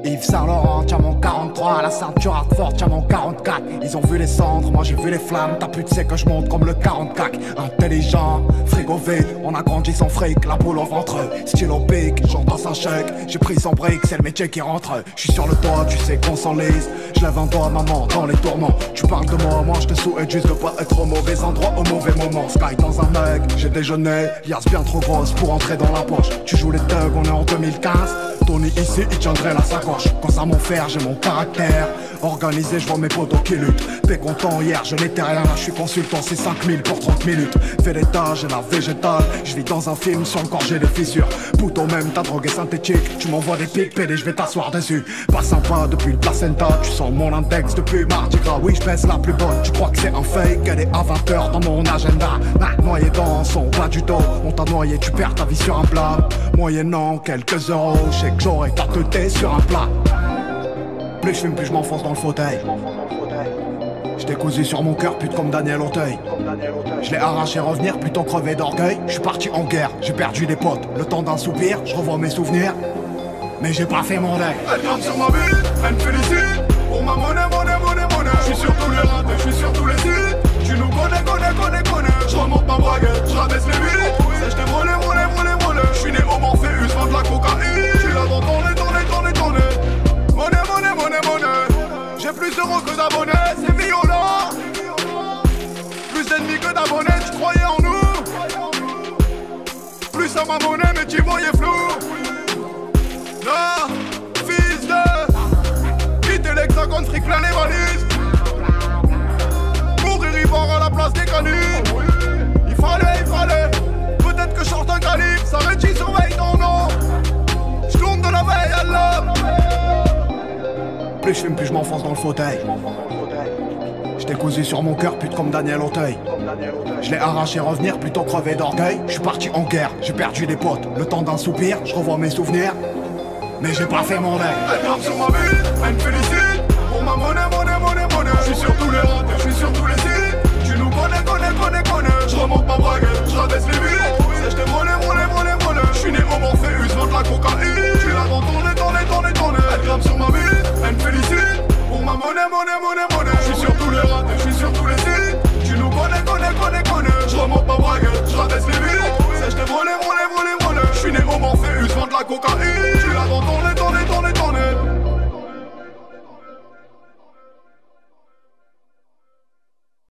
Yves Saint Laurent, tiens mon 43, la ceinture Hartford, tiens mon 44. Ils ont vu les cendres, moi j'ai vu les flammes. T'as plus de sais que je monte comme le 44. Intelligent, frigo vide, on a grandi sans fric, la boule au ventre. Stylo pic, j'entends un chèque, j'ai pris son brique, c'est le métier qui rentre. J'suis sur le toit, tu sais qu'on s'enlise. J'lève un doigt, maman, dans les tourments. Tu parles de moi je te souhaite juste de pas être au mauvais endroit, au mauvais moment. Sky dans un mec, j'ai déjeuné, liasse bien trop grosse pour entrer dans la poche. Tu joues les thugs, on est en 2015. Tony ici, il tiendrait la sacoche. Quand ça m'enferme, j'ai mon caractère organisé, je vois mes potos qui luttent. T'es content, hier je n'étais rien, là je suis consultant, c'est 5000 pour 30 minutes. Fais l'état, j'ai la végétale. Je vis dans un film, sur le corps j'ai des fissures. Pouton même, ta drogue est synthétique. Tu m'envoies des pics, pédé, je vais t'asseoir dessus. Pas sympa depuis le placenta, tu sens mon index depuis mardi gras. Oui, je baisse la plus bonne, tu crois que c'est un fake. Elle est à 20h dans mon agenda. Noyé dans son bas du dos, on t'a noyé, tu perds ta vie sur un plat. Moyennant quelques euros, je sais que j'aurais ta teuté sur un plat. Plus je fume, plus je m'enfonce dans le fauteuil. J't'ai cousu sur mon cœur, pute comme Daniel Auteuil. Je l'ai arraché revenir, plutôt crevé d'orgueil. Je suis parti en guerre, j'ai perdu des potes. Le temps d'un soupir, je revois mes souvenirs. Mais j'ai pas fait mon deuil. Elle grimpe sur ma vie, elle me félicite. Pour ma monnaie, monnaie, monnaie, monnaie. J'suis sur tous les ratés, j'suis sur tous les sites. Tu nous connais, connais, connais, connais. J'remonte ma braguette, j'rabaisse les vitres. C'est j't'ai volé, volé, volé, volé. J'suis né au Morpheus, vend de la cocaïne. J'suis là dans ton nez, ton nez, ton nez, ton nez. Monnaie, monnaie, monnaie, monnaie. J'ai plus d'euros que d'abonnés, c'est violent. Plus d'ennemis que d'abonnés, tu croyais en nous. Plus à ma monnaie, mais tu voyais flou. Non, fils de. Quitter l'hexagone, fric plein les valises. Mourir ivre à la place des canuts. Il fallait. Peut-être que je sorte un calibre, ça rétisse, surveille ton nom. J'tourne de la veille à l'homme. Plus je fume, plus je m'enfonce dans le fauteuil. J't'ai cousu sur mon cœur, pute comme Daniel Auteuil. Je l'ai arraché revenir, plutôt crevé d'orgueil. Je suis parti en guerre, j'ai perdu des potes. Le temps d'un soupir, je revois mes souvenirs. Mais j'ai pas fait mon deuil. Elle grimpe sur ma vie, elle me félicite. Pour ma monnaie, monnaie, monnaie, monnaie. J'suis sur tous les ratés, j'suis sur tous les sites. Tu nous connais, connais, connais, connais. J'remonte ma braguette, j'rabaisse les vitres. C'est j't'ai volé, volé, volé, volé. J'suis né au Morpheus, vend de la cocaïne. J'suis là dans ton nez, ton nez, ton nez, ton nez. Elle grimpe sur ma vie, elle me félicite. Pour ma monnaie, monnaie, monnaie, monnaie. J'suis sur tous les ratés, j'suis sur tous les sites. Tu nous connais, connais, connais, connais. J'remonte ma braguette, j'rabaisse les vitres. C'est j't'ai volé, volé, volé, volé. J'suis né au Morpheus, vend de la cocaïne. J'suis là dans ton nez.